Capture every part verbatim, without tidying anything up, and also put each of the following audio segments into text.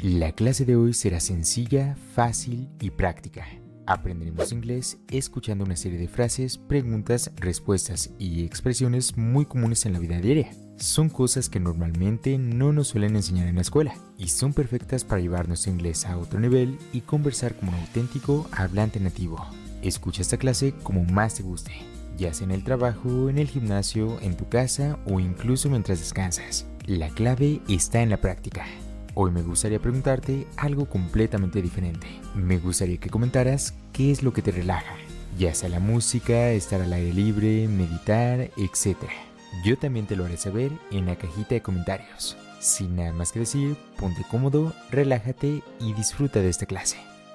La clase de hoy será sencilla, fácil y práctica. Aprenderemos inglés escuchando una serie de frases, preguntas, respuestas y expresiones muy comunes en la vida diaria. Son cosas que normalmente no nos suelen enseñar en la escuela y son perfectas para llevar nuestro inglés a otro nivel y conversar como un auténtico hablante nativo. Escucha esta clase como más te guste, ya sea en el trabajo, en el gimnasio, en tu casa o incluso mientras descansas. La clave está en la práctica. Hoy me gustaría preguntarte algo completamente diferente. Me gustaría que comentaras qué es lo que te relaja, ya sea la música, estar al aire libre, meditar, etcétera. Yo también te lo haré saber en la cajita de comentarios. Sin nada más que decir, ponte cómodo, relájate y disfruta de esta clase.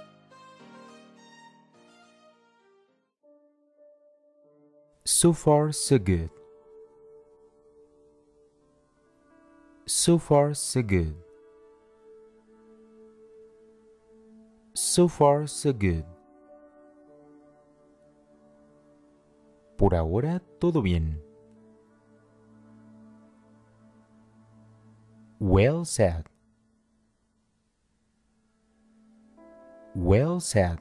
So far, so good. So far, so good. So far, so good. Por ahora, todo bien. Well said. Well said.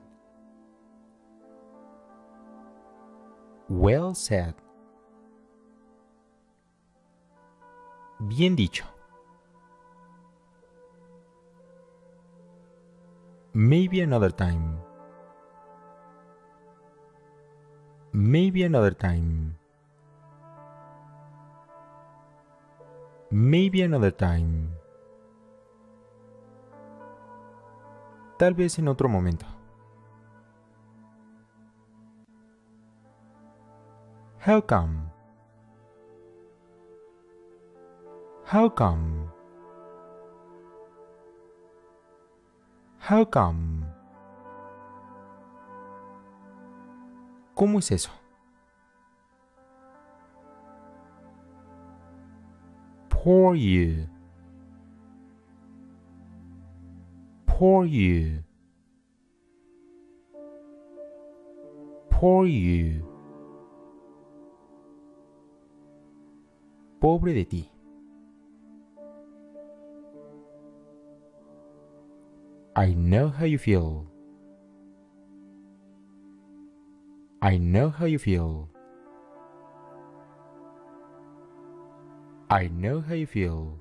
Well said. Bien dicho. Maybe another time. Maybe another time. Maybe another time. Tal vez en otro momento. How come? How come? How come? ¿Cómo es eso? Poor you. Poor you. Poor you. Pobre de ti. I know how you feel. I know how you feel. I know how you feel.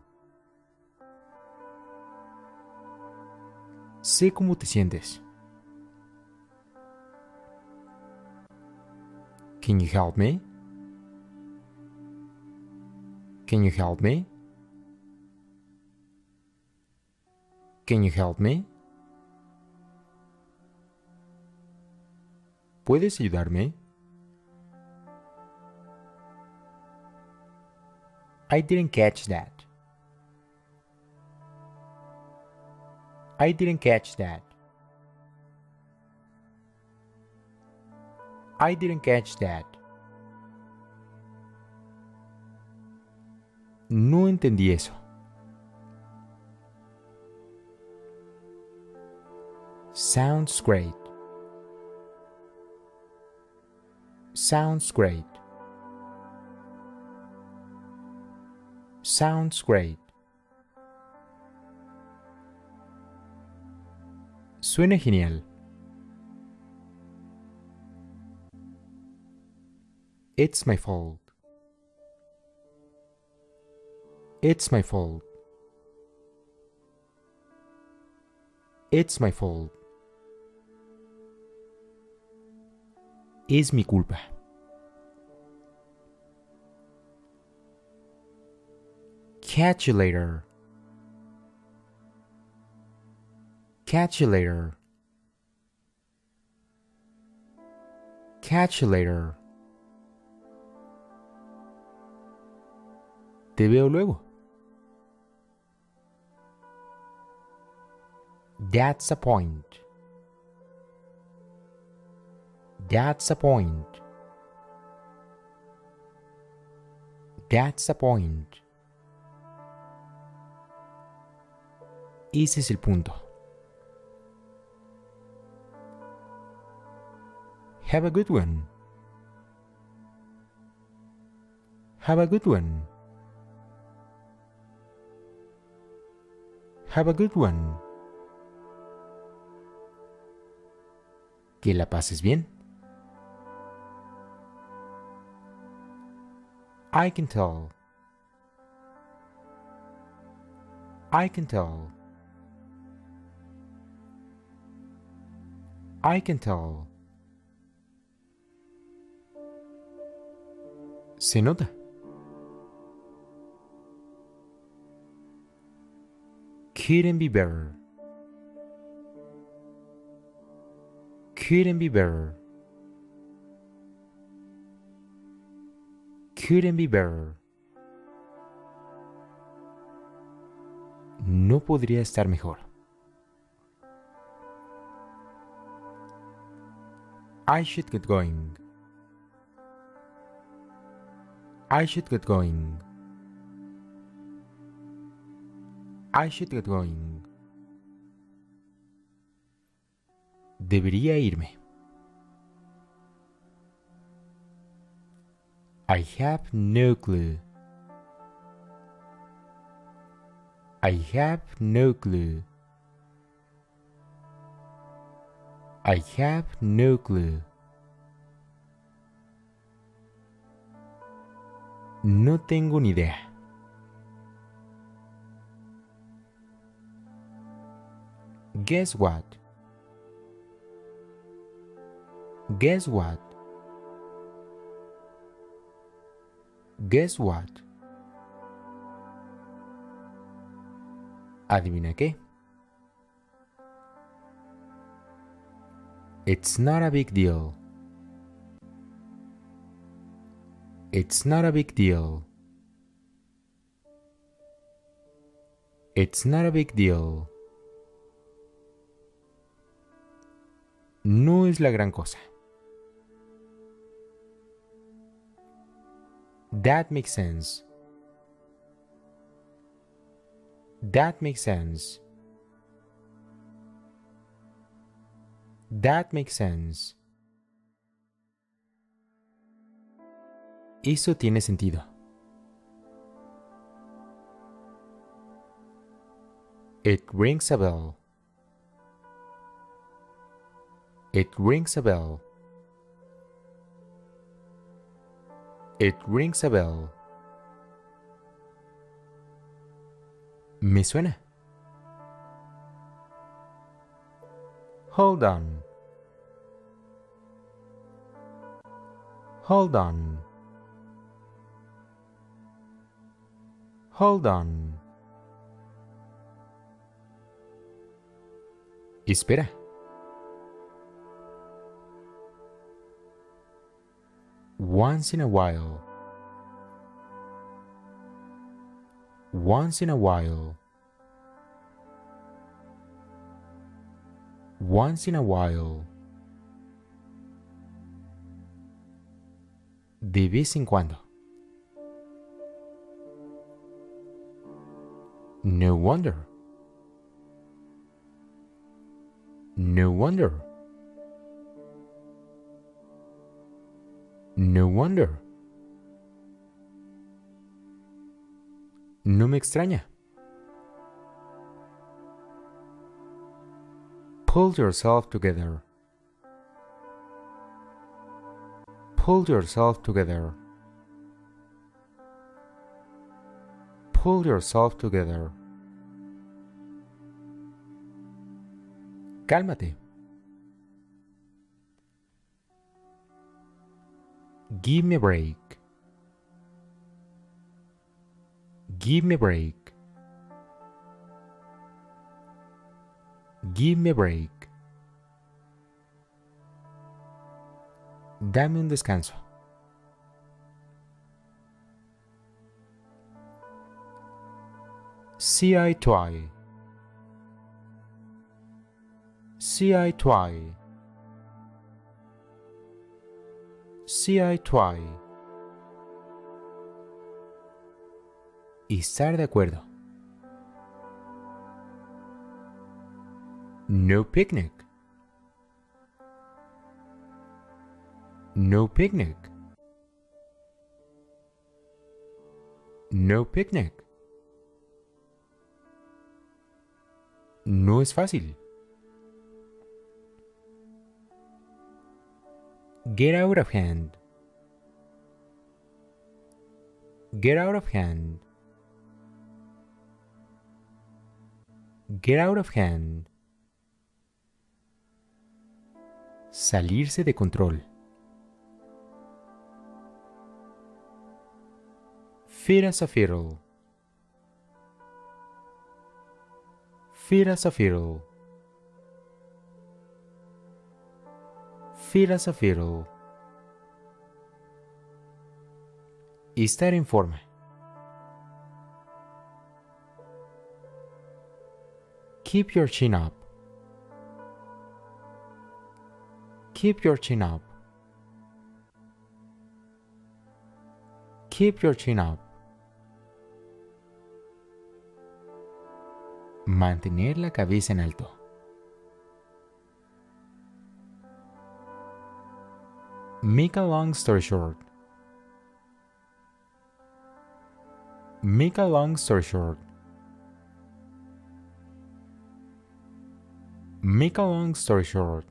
Sé cómo te sientes. Can you help me? Can you help me? Can you help me? ¿Puedes ayudarme? I didn't catch that. I didn't catch that. I didn't catch that. No entendí eso. Sounds great. Sounds great. Sounds great. Suena genial. It's my fault. It's my fault. It's my fault. Es mi culpa. Catch you later. Catch you later. Catch you later. Te veo luego. That's a point. That's a point. That's a point. Ese es el punto. Have a good one. Have a good one. Have a good one. Que la pases bien. I can tell. I can tell. I can tell. Se nota. Couldn't be better. Couldn't be better. Couldn't be better. No podría estar mejor. I should get going. I should get going. I should get going. Debería irme. I have no clue. I have no clue. I have no clue. No tengo ni idea. Guess what? Guess what? Guess what? ¿Adivina qué? It's not a big deal. It's not a big deal. It's not a big deal. No es la gran cosa. That makes sense. That makes sense. That makes sense. Eso tiene sentido. It rings a bell. It rings a bell. It rings a bell. Me suena. Hold on. Hold on. Hold on. Espera. Once in a while. Once in a while. Once in a while. De vez en cuando. No wonder. No wonder. No wonder. No me extraña. Pull yourself together. Pull yourself together. Pull yourself together. Cálmate. Give me a break. Give me a break. Give me a break. Dame un descanso. See eye to eye. See eye to eye. See eye to eye. Estar de acuerdo. No picnic. No picnic. No picnic. No es fácil. Get out of hand. Get out of hand. Get out of hand. Salirse de control. Fit as a fiddle. Fit as a fiddle. Fit as a fiddle. Estar en forma. Keep your chin up. Keep your chin up. Keep your chin up. Mantener la cabeza en alto. Make a long story short. Make a long story short. Make a long story short.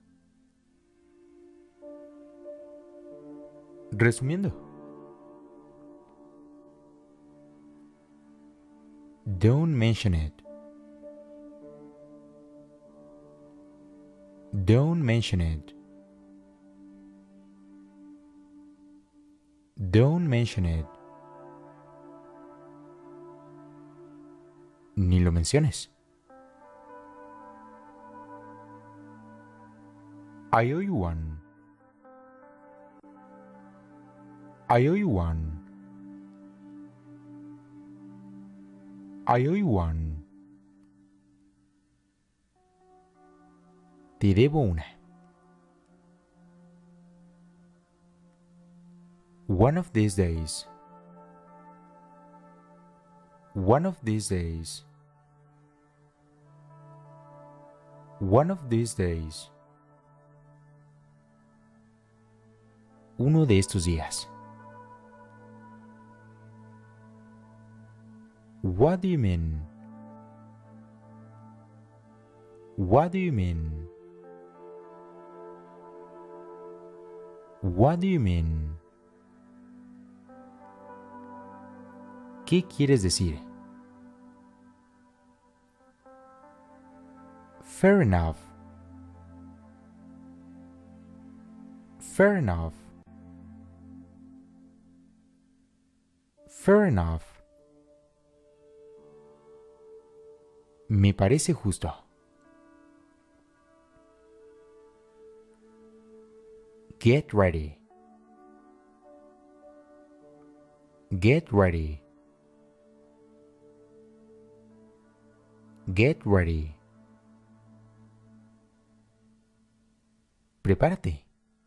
Resumiendo. Don't mention it. Don't mention it. Don't mention it. Ni lo menciones. I owe you one. I owe you one. I owe you one. Te debo una. One of these days. One of these days. One of these days. Uno de estos días. What do you mean? What do you mean? What do you mean? ¿Qué quieres decir? Fair enough. Fair enough. Fair enough. Me parece justo. Get ready. Get ready. Get ready. Prepárate.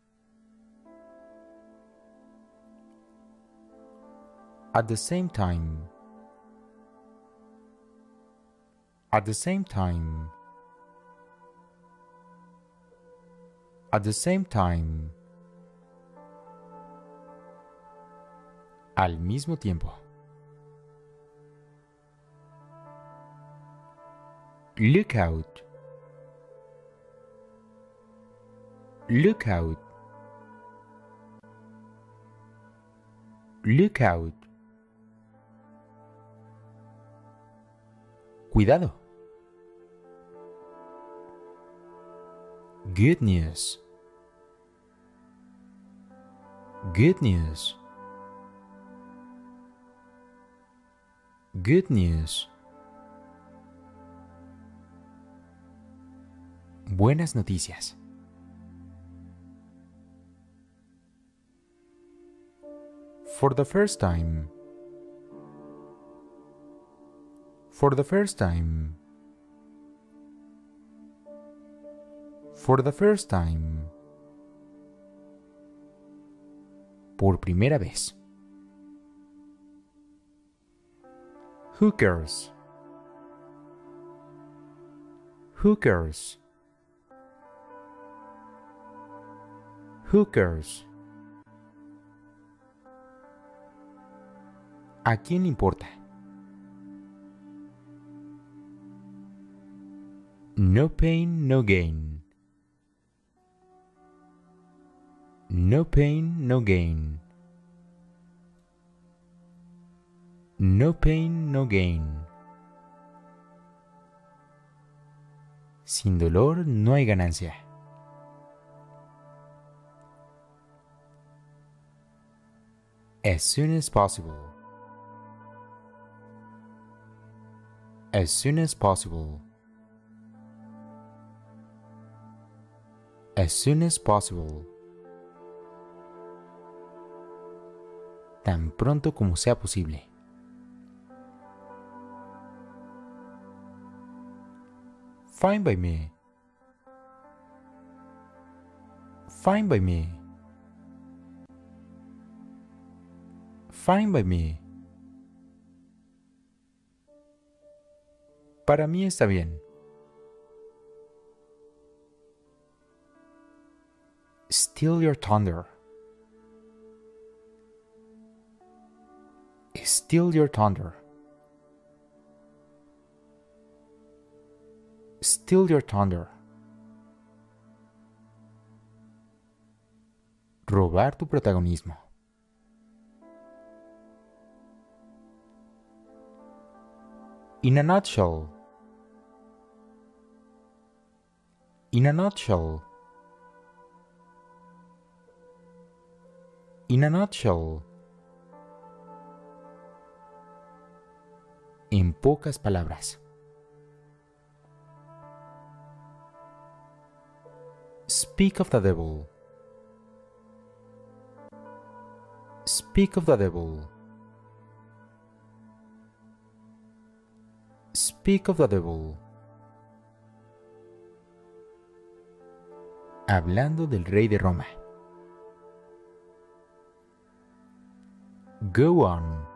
At the same time. At the same time. At the same time. Al mismo tiempo. Look out. Look out. Look out. Cuidado. Good news. Good news. Good news. Buenas noticias. For the first time. For the first time. For the first time. Por primera vez. Who cares? Who cares? Who cares? ¿A quién le importa? No pain, no gain. No pain, no gain. No pain, no gain. Sin dolor no hay ganancia. As soon as possible. As soon as possible. As soon as possible. Tan pronto como sea posible. Fine by me. Fine by me. Fine by me. Para mí está bien. Still your thunder. Still your thunder. Still your thunder. Robar tu protagonismo. In a nutshell. In a nutshell. In a nutshell. En pocas palabras. Speak of the devil. Speak of the devil. Speak of the devil. Hablando del rey de Roma. Go on.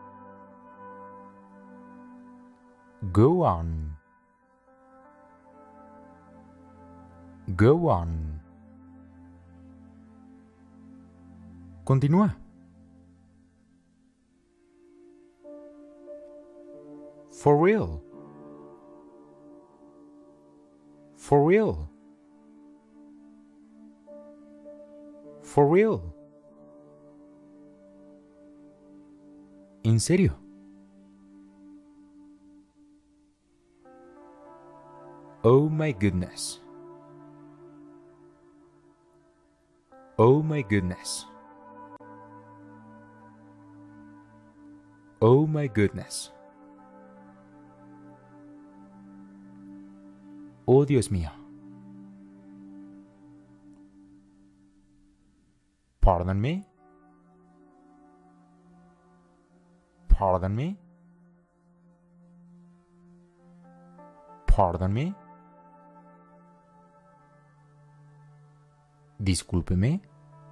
Go on. Go on. Continúa. For real. For real. For real. ¿En serio? Oh my goodness. Oh my goodness. Oh my goodness. Oh Dios mío. Pardon me. Pardon me. Pardon me. Discúlpeme.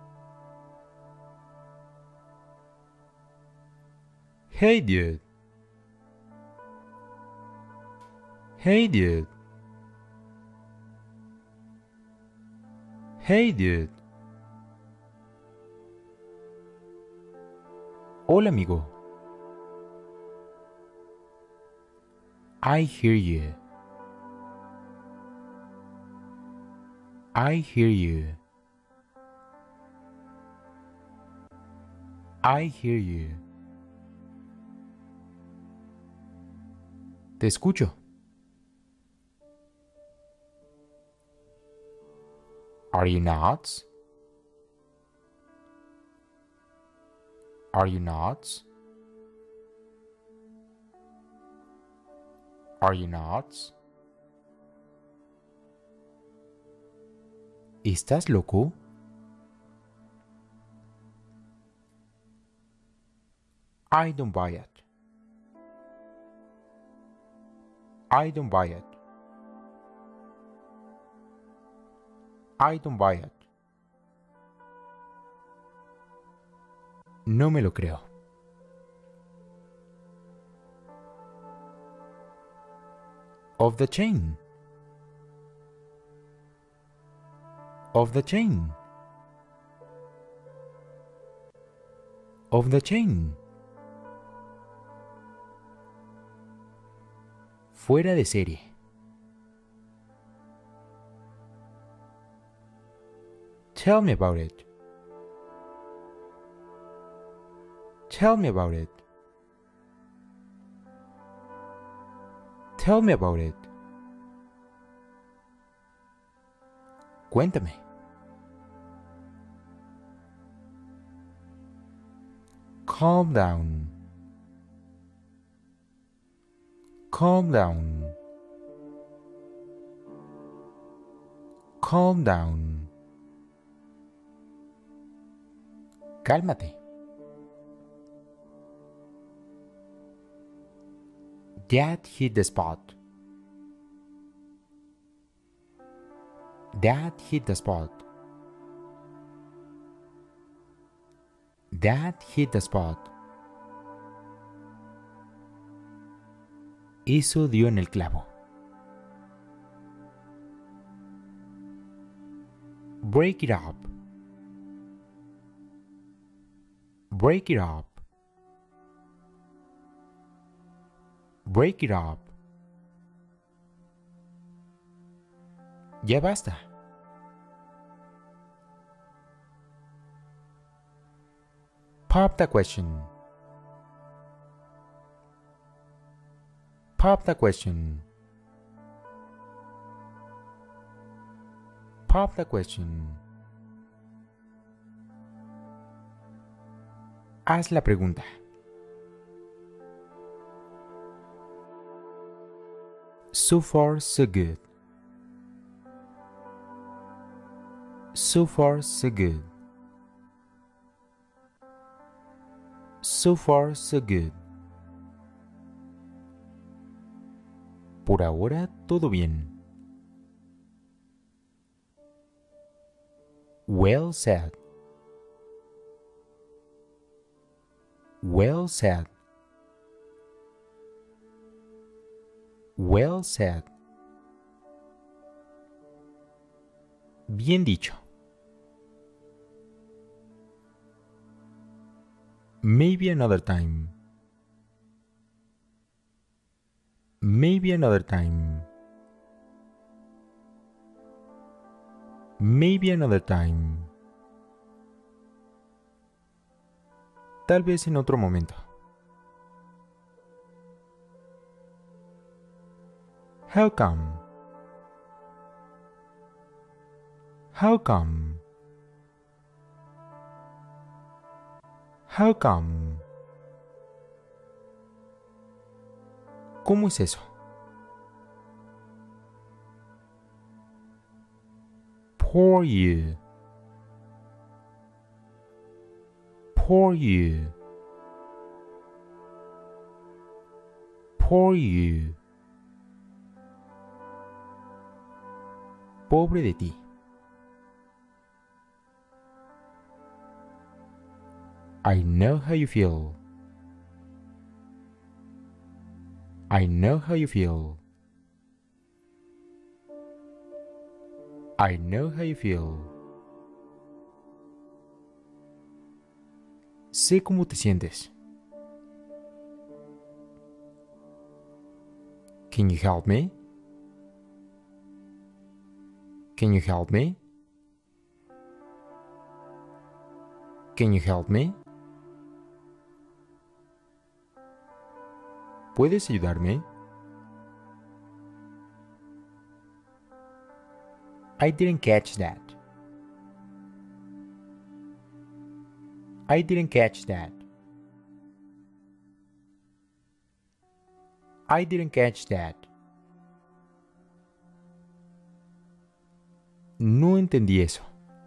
Hey dude. Hey dude. Hey dude. Hola amigo. I hear you. I hear you. I hear you. Te escucho. Are you nuts? Are you nuts? Are you nuts? ¿Estás loco? I don't buy it. I don't buy it. I don't buy it. No me lo creo. Of the chain. Of the chain. Of the chain. Fuera de serie. Tell me about it. Tell me about it. Tell me about it. Cuéntame. Calm down. Calm down. Calm down. Cálmate. That hit the spot. That hit the spot. That hit the spot. Eso dio en el clavo. Break it up. Break it up. Break it up. Ya basta. Pop the question. Pop the question. Pop the question. Haz la pregunta. So far, so good. So far, so good. So far, so good. Por ahora, todo bien. Well said. Well said. Well said. Bien dicho. Maybe another time. Maybe another time. Maybe another time. Tal vez en otro momento. How come? How come? How come? ¿Cómo es eso? Poor you. Poor you. Poor you. Pobre de ti. I know how you feel. I know how you feel. I know how you feel. Sé cómo te sientes. Can you help me? Can you help me? Can you help me? ¿Puedes ayudarme? I didn't catch that. I didn't catch that. I didn't catch that. No entendí eso.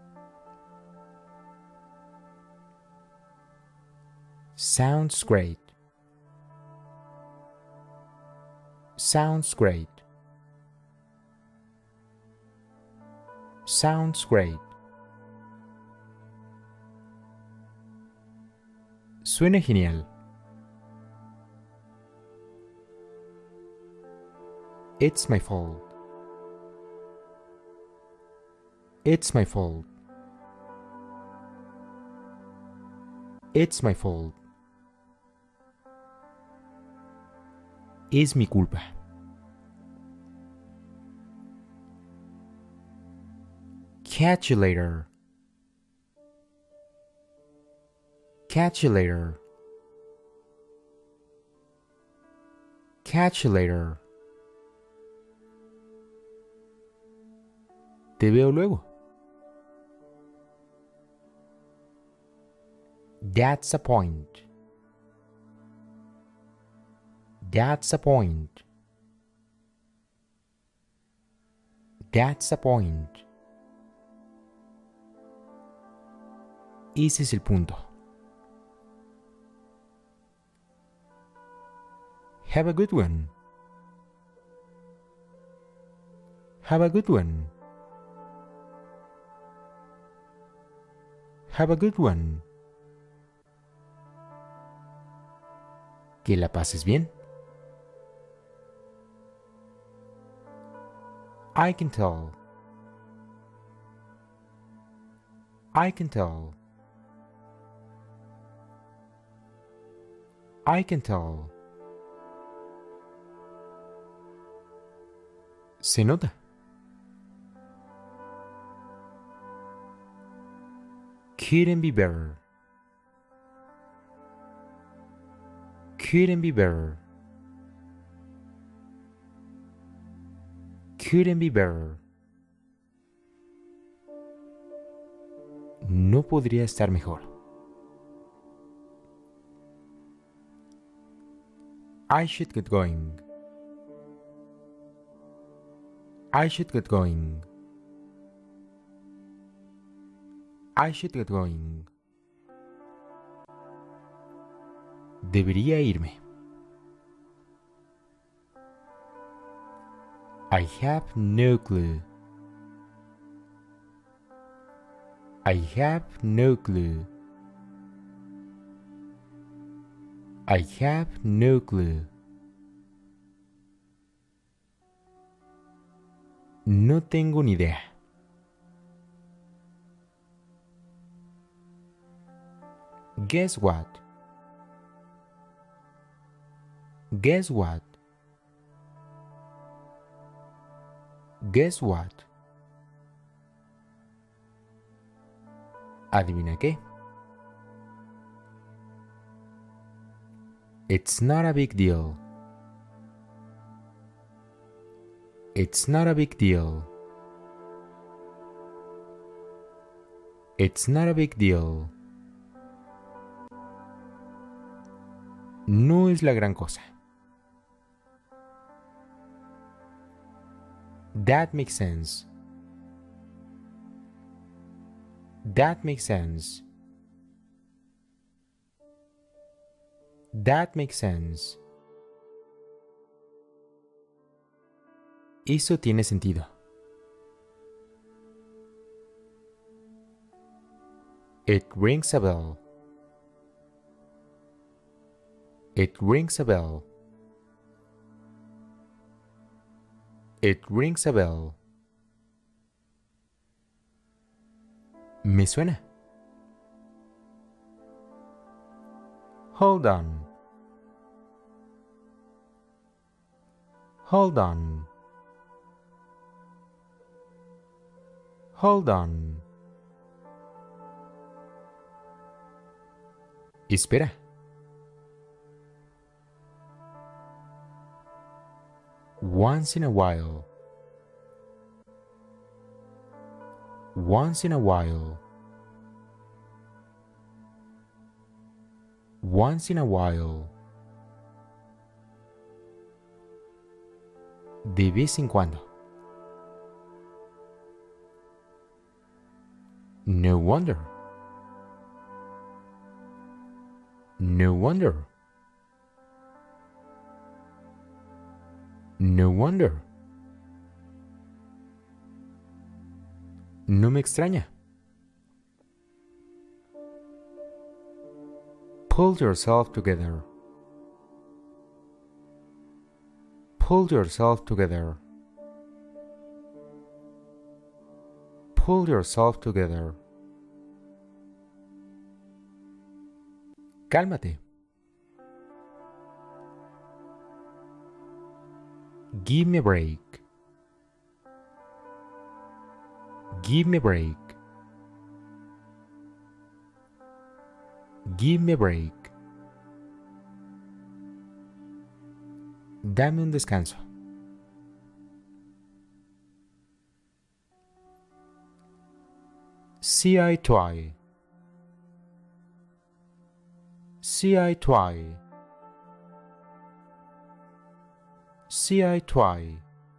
Sounds great. Sounds great. Sounds great. Suena genial. It's my fault. It's my fault. It's my fault. Es mi culpa. Catch you later. Catch you later. Catch you later. Te veo luego. That's the point. That's the point. That's the point. Ese es el punto. Have a good one. Have a good one. Have a good one. Que la pases bien. I can tell. I can tell. I can tell. Se nota. Couldn't be better. Couldn't be better. Couldn't be better. No podría estar mejor. I should get going. I should get going. I should get going. Debería irme. I have no clue. I have no clue. I have no clue. No tengo ni idea. Guess what? Guess what? Guess what? ¿Adivina qué? It's not a big deal. It's not a big deal. It's not a big deal. No es la gran cosa. That makes sense. That makes sense. That makes sense. Eso tiene sentido. It rings a bell. It rings a bell. It rings a bell. Me suena. Hold on. Hold on. Hold on. Espera. Once in a while. Once in a while. Once in a while. De vez en cuando. No wonder. No wonder. No wonder. No me extraña. Pull yourself together. Pull yourself together. Pull yourself together. Cálmate. Give me a break. Give me a break. Give me a break. Dame un descanso. See eye to eye. See eye to eye. See eye to eye.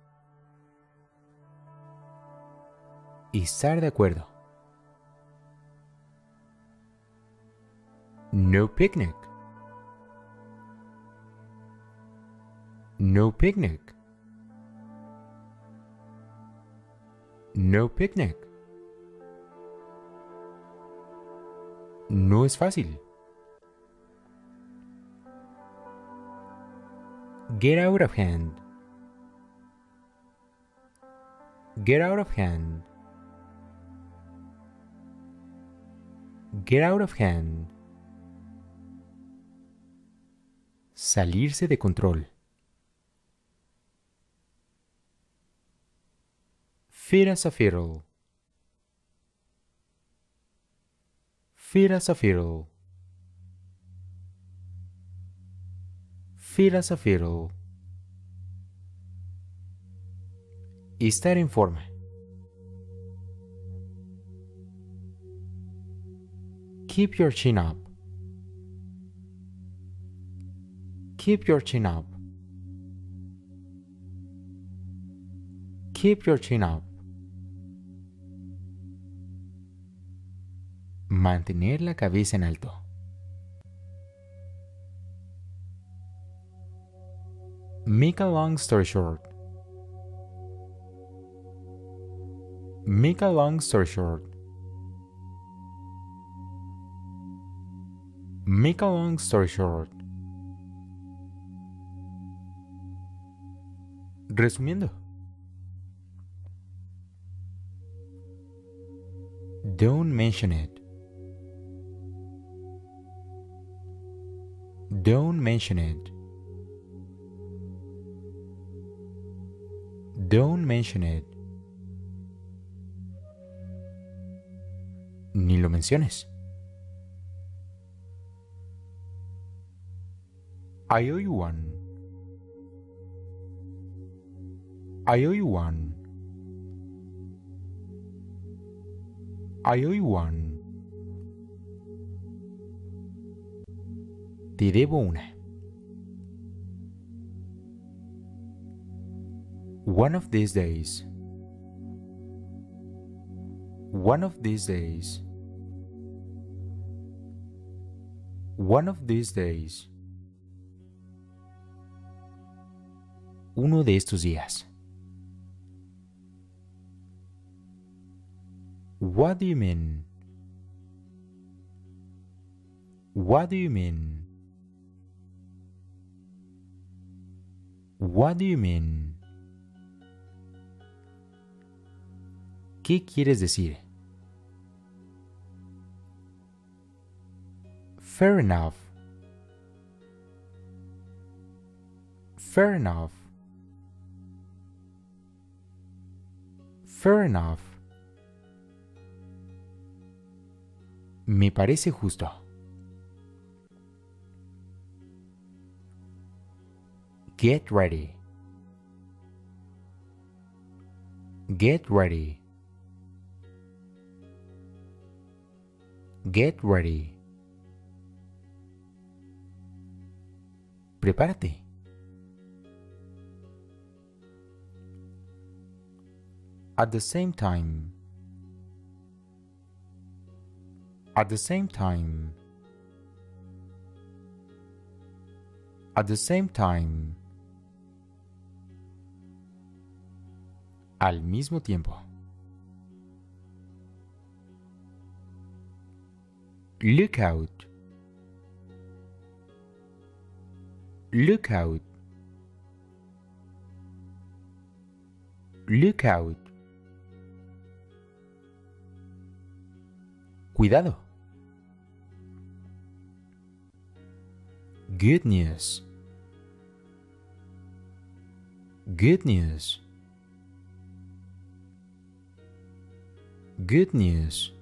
Estar de acuerdo. No picnic. No picnic. No picnic. No es fácil. Get out of hand. Get out of hand. Get out of hand. Salirse de control. Fit as a fiddle. Fit as a fiddle. Fit as a fiddle. Estar en forma. Keep your chin up. Keep your chin up. Keep your chin up. Mantener la cabeza en alto. Make a long story short. Make a long story short. Make a long story short. Resumiendo. Don't mention it. Don't mention it. Don't mention it. Ni lo menciones. I owe you one. I owe you one. I owe you one. Te debo una. One of these days. One of these days. One of these days. Uno de estos días. What do you mean? What do you mean? What do you mean? ¿Qué quieres decir? Fair enough. Fair enough. Fair enough. Me parece justo. Get ready. Get ready. Get ready. Prepárate. At the same time. At the same time. At the same time. Al mismo tiempo. Look out. Look out. Look out. Cuidado. Good news. Good news. Good news.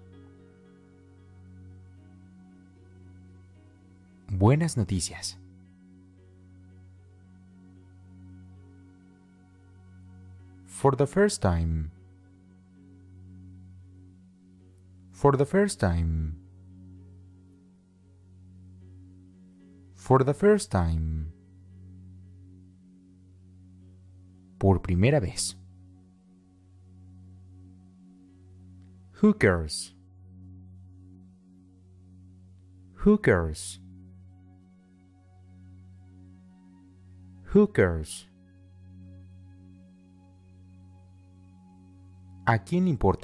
Buenas noticias. For the first time. For the first time. For the first time. Por primera vez. Who cares? Who cares? Who cares? ¿A quién le importa?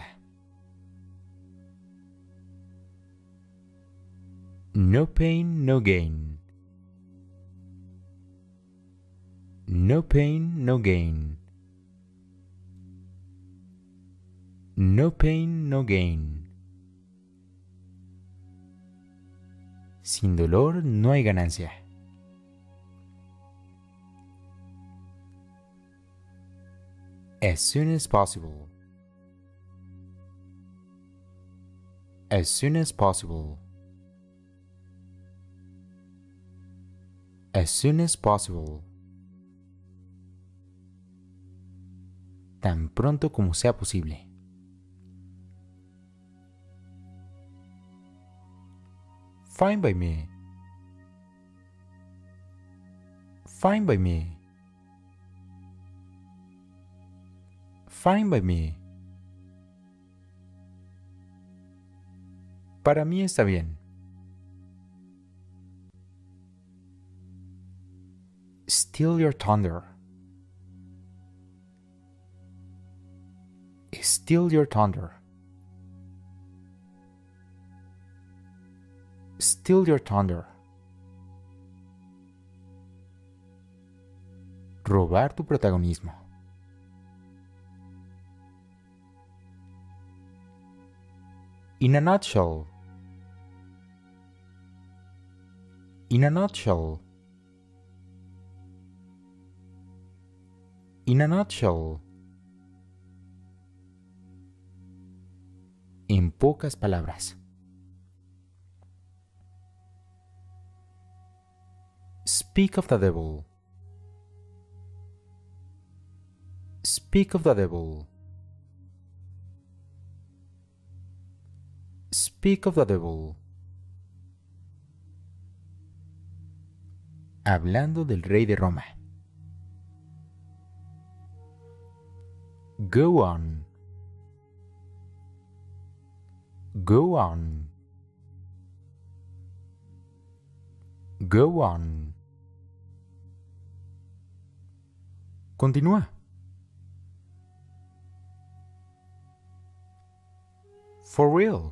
No pain, no gain. No pain, no gain. No pain, no gain. Sin dolor no hay ganancia. As soon as possible. As soon as possible. As soon as possible. Tan pronto como sea posible. Fine by me. Fine by me. Fine by me. Para mí está bien. Still your thunder. Still your thunder. Still your thunder. Robar tu protagonismo. In a nutshell. In a nutshell. In a nutshell. En pocas palabras. Speak of the devil. Speak of the devil. Speak of the devil. Hablando del rey de Roma. Go on. Go on. Go on. Continúa. For real.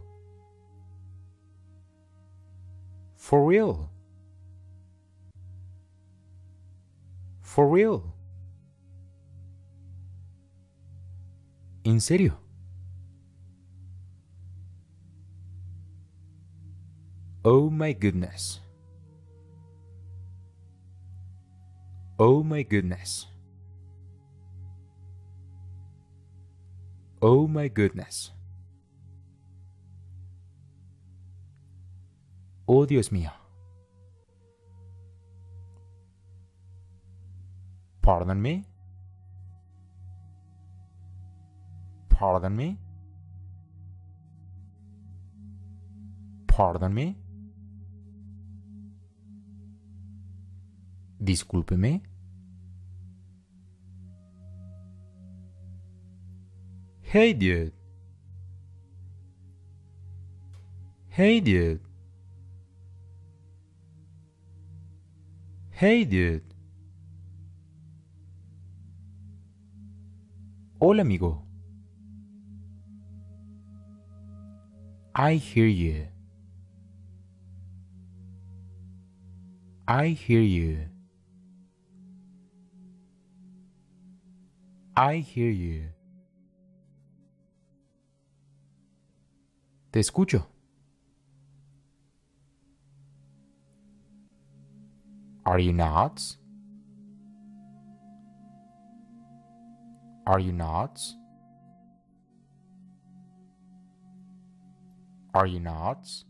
For real. For real. ¿En serio? Oh my goodness. Oh my goodness. Oh my goodness. Oh Dios mío. Pardon me. Pardon me. Pardon me. Discúlpeme. Hey dude. Hey dude. Hey dude. Hola amigo. I hear you. I hear you. I hear you. Te escucho. Are you nuts? Are you nuts? Are you nuts?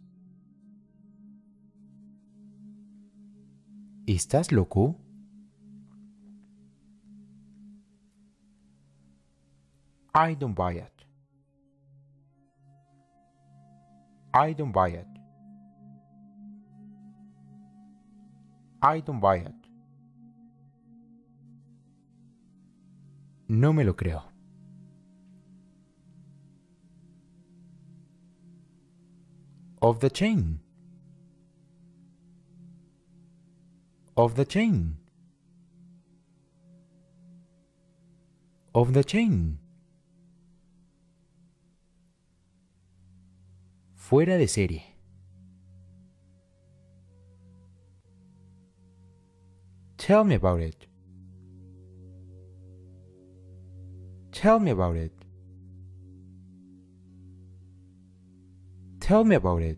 ¿Estás loco? I don't buy it. I don't buy it. I don't buy it. No me lo creo. Of the chain. Of the chain. Of the chain. Fuera de serie. Tell me about it. Tell me about it. Tell me about it.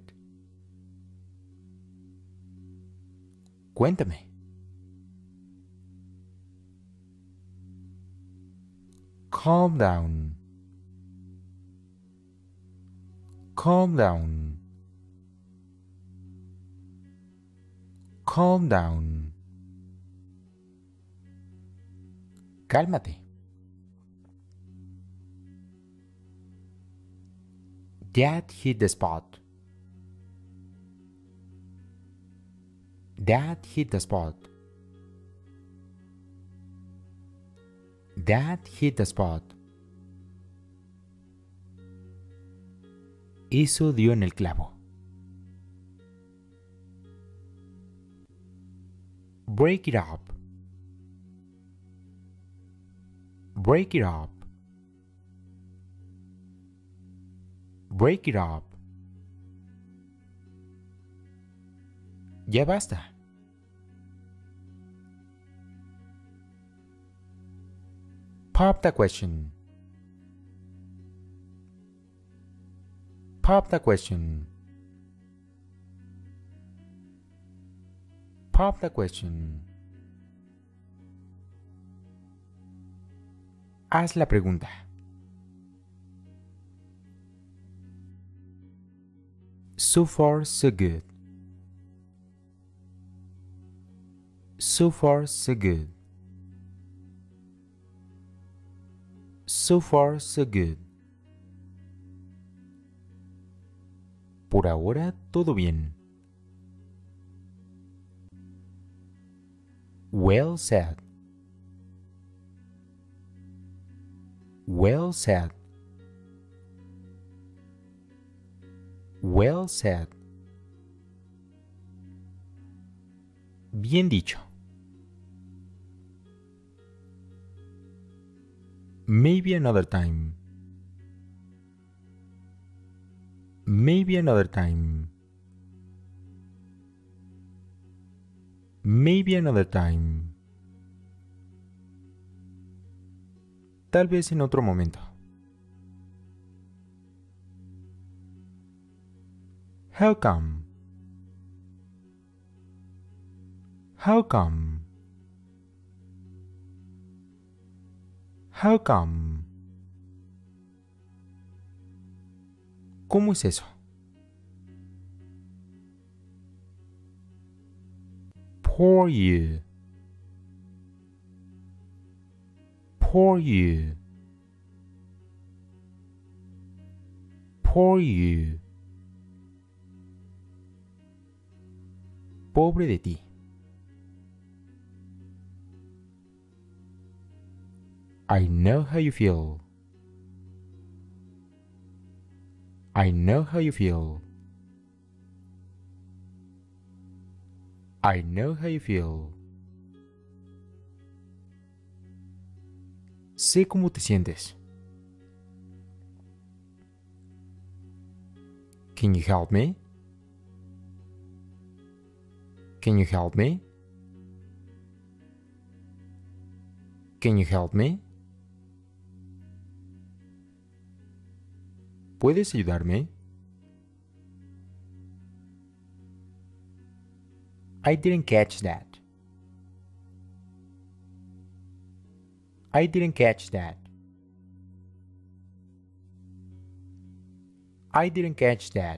Cuéntame. Calm down. Calm down. Calm down. Cálmate. That hit the spot. That hit the spot. That hit the spot. Eso dio en el clavo. Break it up. Break it up. Break it up. Ya basta. Pop the question. Pop the question. Pop the question. Haz la pregunta. So far, so good. So far, so good. So far, so good. Por ahora, todo bien. Well said. Well said. Well said. Bien dicho. Maybe another time. Maybe another time. Maybe another time. Tal vez en otro momento. How come? How come? How come? ¿Cómo es eso? Poor you. Poor you. Poor you. Pobre de ti. I know how you feel. I know how you feel. I know how you feel. Sé cómo te sientes. Can you help me? Can you help me? Can you help me? ¿Puedes ayudarme? I didn't catch that. I didn't catch that. I didn't catch that.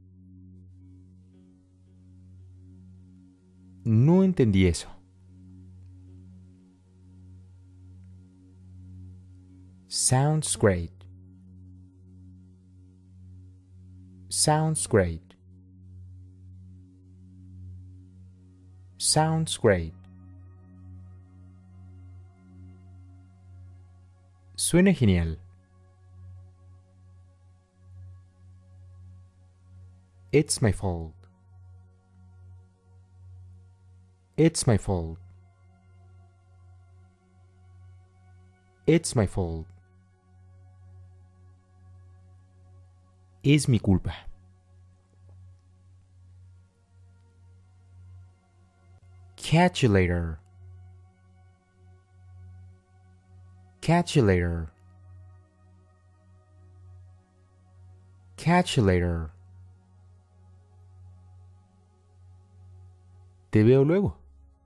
No entendí eso. Sounds great. Sounds great. Sounds great. Suena genial. It's my fault. It's my fault. It's my fault. Es mi culpa. Catch you later. Catch you later. Catch you later. Te veo luego.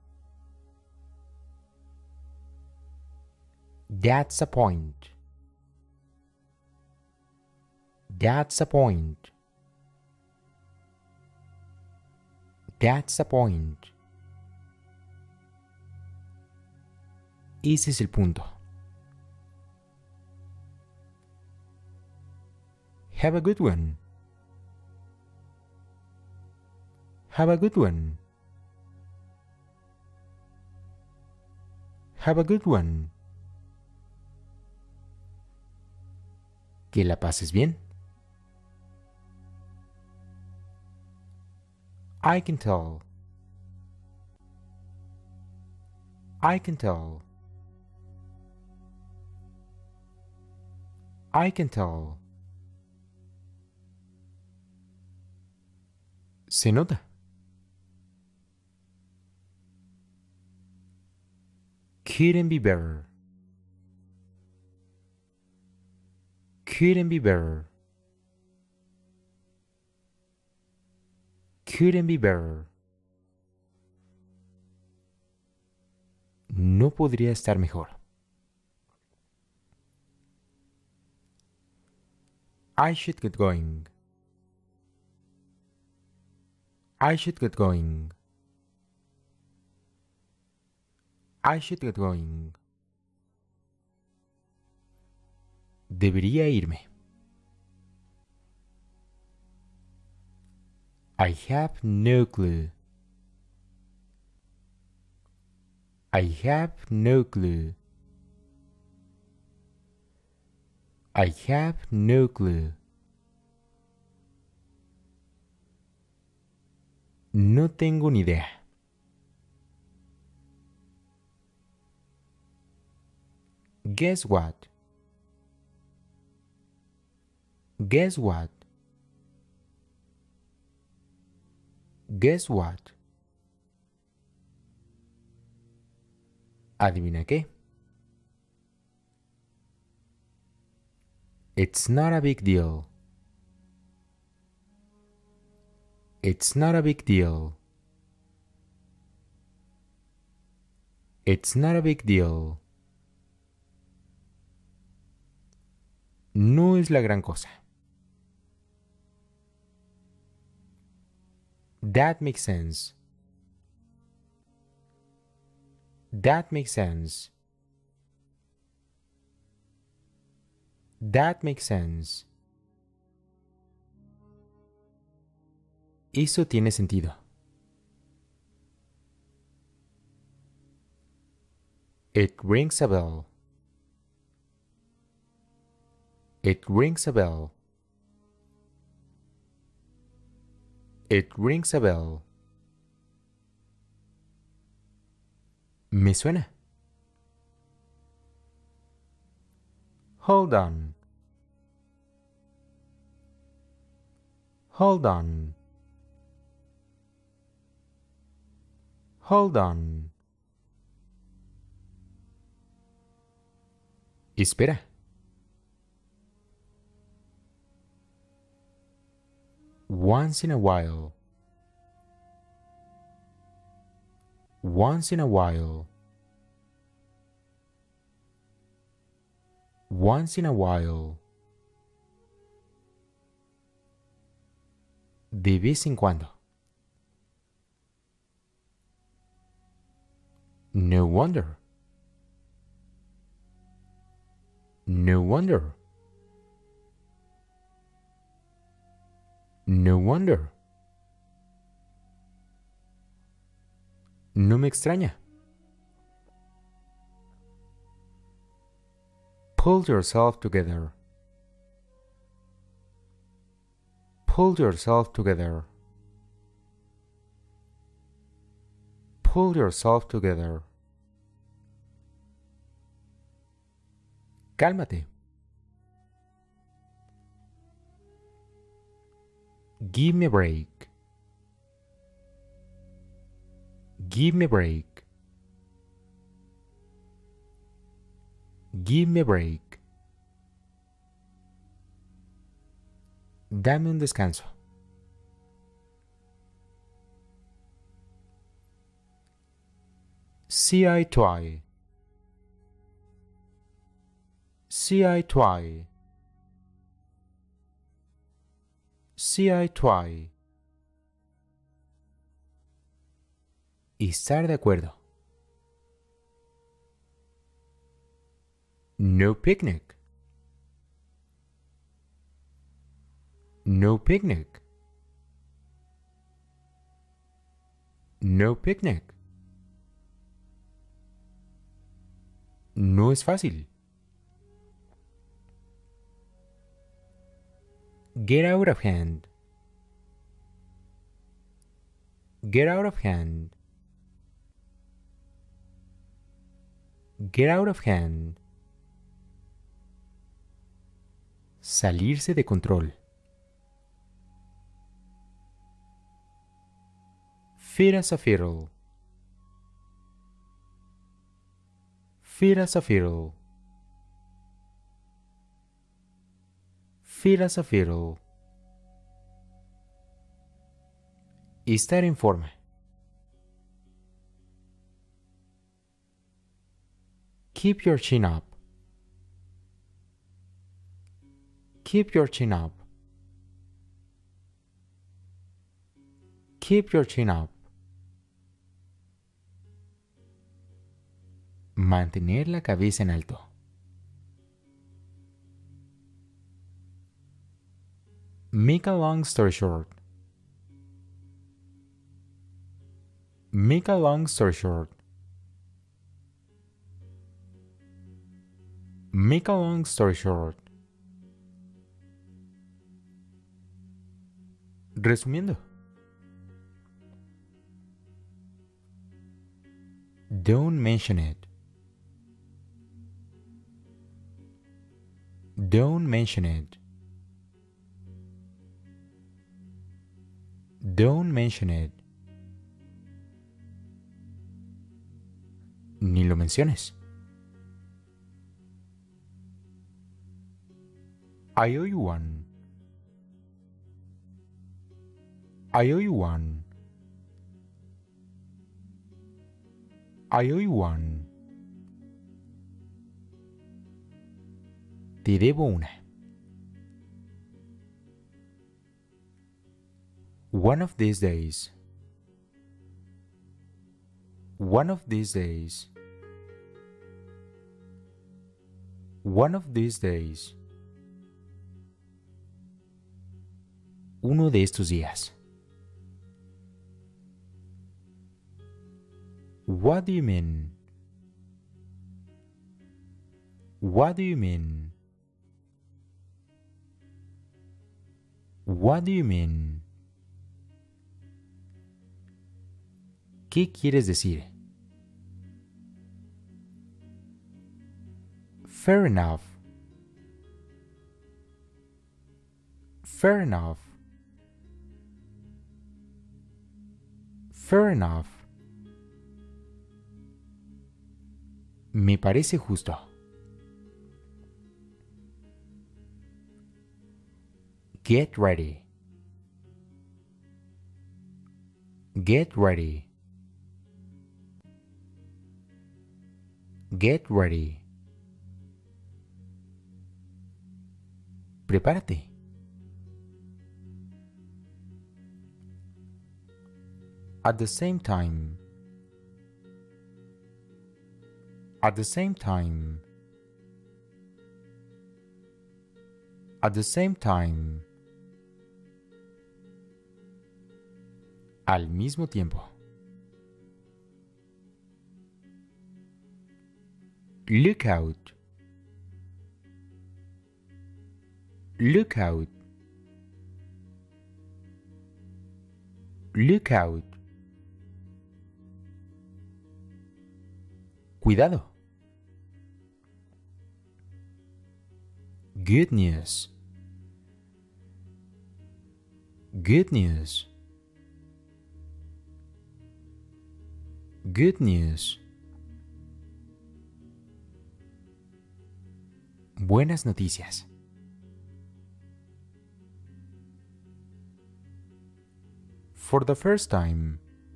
That's a point. That's a point. That's a point. Ese es el punto. Have a good one. Have a good one. Have a good one. Que la pases bien. I can tell. I can tell. I can tell. Se nota. Couldn't be better. Couldn't be better. Couldn't be better. No podría estar mejor. I should get going. I should get going. I should get going. Debería irme. I have no clue. I have no clue. I have no clue. No tengo ni idea. Guess what? Guess what? Guess what? ¿Adivina qué? It's not a big deal. It's not a big deal. It's not a big deal. No es la gran cosa. That makes sense. That makes sense. That makes sense. Eso tiene sentido. It rings a bell. It rings a bell. It rings a bell. Me suena. Hold on. Hold on. Hold on. Espera. Once in a while. Once in a while. Once in a while. De vez en cuando. No wonder. No wonder. No wonder. No me extraña. Pull yourself together. Pull yourself together. Pull yourself together. Cálmate. Give me a break. Give me a break. Give me a break. Dame un descanso. See eye to eye. See eye to eye. See eye to eye. Estar de acuerdo. No picnic. No picnic. No picnic. No es fácil. Get out of hand. Get out of hand. Get out of hand. Salirse de control. Fit as a fiddle. Fit as a fiddle. Fit as a fiddle. Estar en forma. Keep your chin up. Keep your chin up. Keep your chin up. Mantener la cabeza en alto. Make a long story short. Make a long story short. Make a long story short. Resumiendo. Don't mention it. Don't mention it. Don't mention it. Ni lo menciones. I owe you one. I owe you one. I owe you one. Te debo una. One of these days. One of these days. One of these days. Uno de estos días. What do you mean? What do you mean? What do you mean? ¿Qué quieres decir? Fair enough. Fair enough. Fair enough. Me parece justo. Get ready. Get ready. Get ready. Prepárate. At the same time. At the same time. At the same time. Al mismo tiempo. Look out. Look out. Look out. Cuidado. Good news. Good news. Good news. Buenas noticias. For the first time.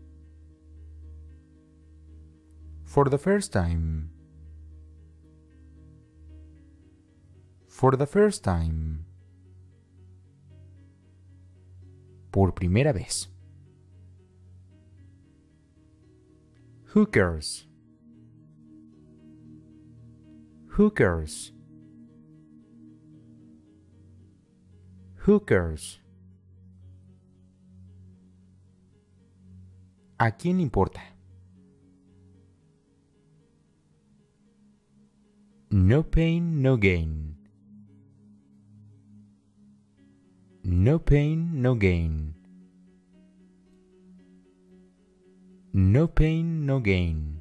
For the first time. For the first time. Por primera vez. Who cares? Who cares? Who cares? ¿A quién le importa? No pain, no gain. No pain, no gain. No pain, no gain.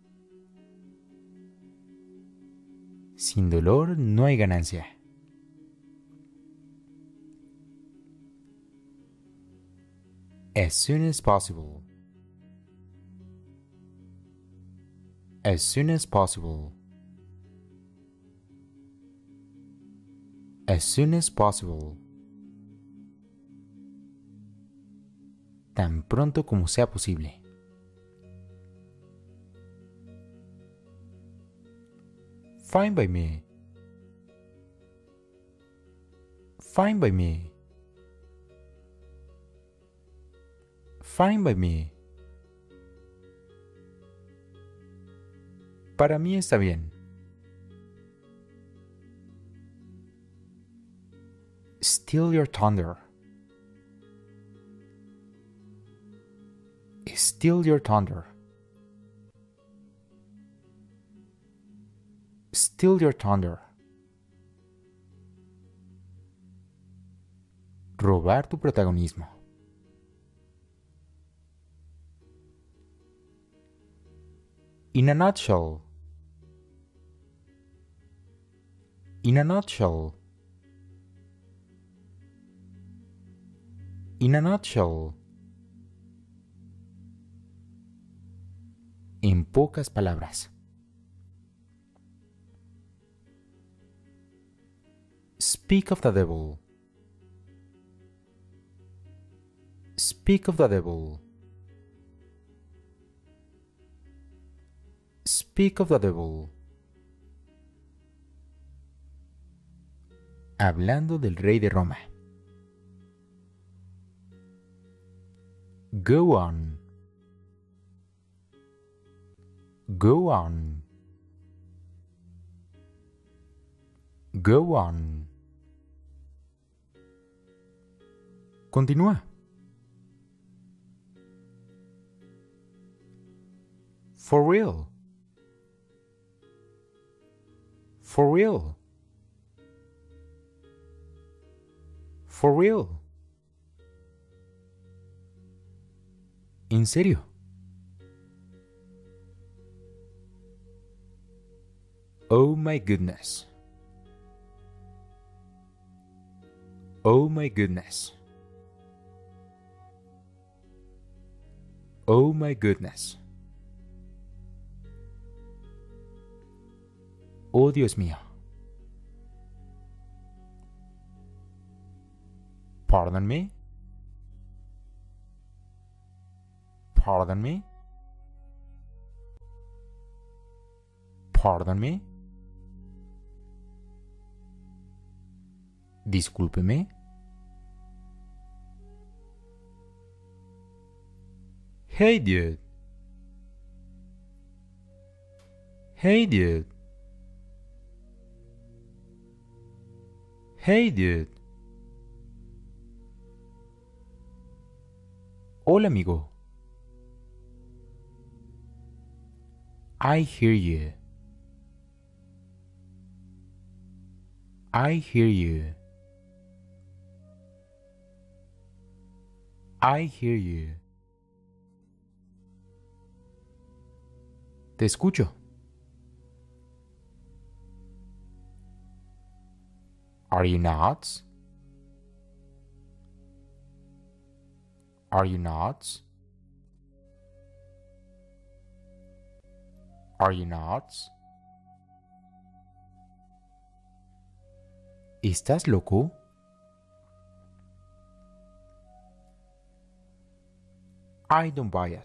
Sin dolor no hay ganancia. As soon as possible. As soon as possible. As soon as possible. Tan pronto como sea posible. Fine by me. Fine by me. Fine by me. Para mí está bien. Steal your thunder. Steal your thunder. Steal your thunder. Robar tu protagonismo. In a nutshell. In a nutshell. In a nutshell. En pocas palabras. Speak of the devil. Speak of the devil. Speak of the devil. Hablando del rey de Roma. Go on. Go on. Go on. Continúa. For real. For real. For real. ¿En serio? Oh my goodness. Oh my goodness. Oh my goodness. Oh Dios mío. Pardon me. Pardon me. Pardon me. Discúlpeme. Hey dude. Hey dude. Hey dude. Hola amigo. I hear you. I hear you. I hear you. Te escucho. Are you nuts? Are you nuts? Are you nuts? ¿Estás loco? I don't buy it.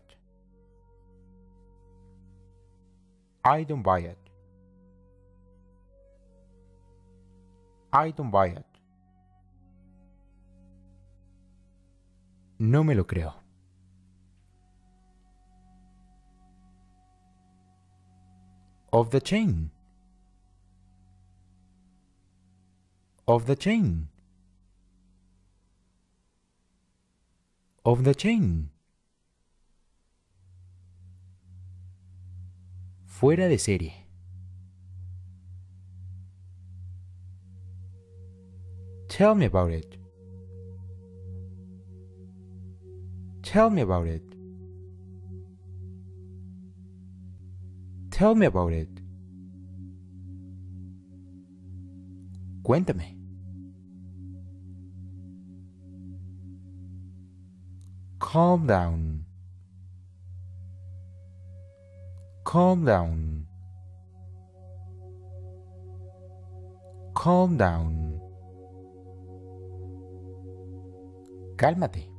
I don't buy it. I don't buy it. No me lo creo. Of the chain. Of the chain. Of the chain. Fuera de serie. Tell me about it. Tell me about it. Tell me about it. Cuéntame. Calm down. Calm down. Calm down. Cálmate.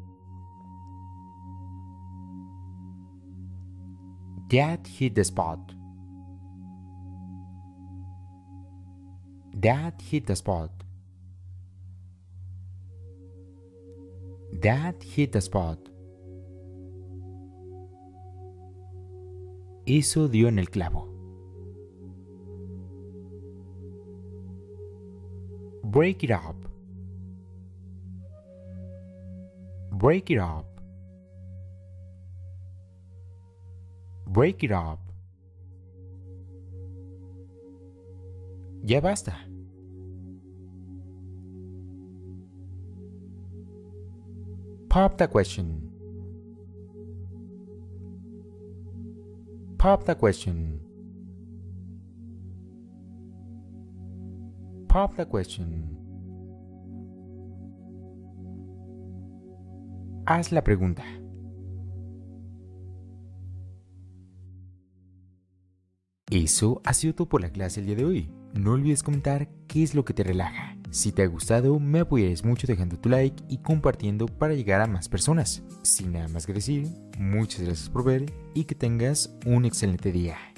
That hit the spot. That hit the spot. That hit the spot. Eso dio en el clavo. Break it up. Break it up. Break it up. Ya basta. Pop the question. Pop the question. Pop the question. Haz la pregunta. Eso ha sido todo por la clase el día de hoy. No olvides comentar qué es lo que te relaja. Si te ha gustado, me apoyarías mucho dejando tu like y compartiendo para llegar a más personas. Sin nada más que decir, muchas gracias por ver y que tengas un excelente día.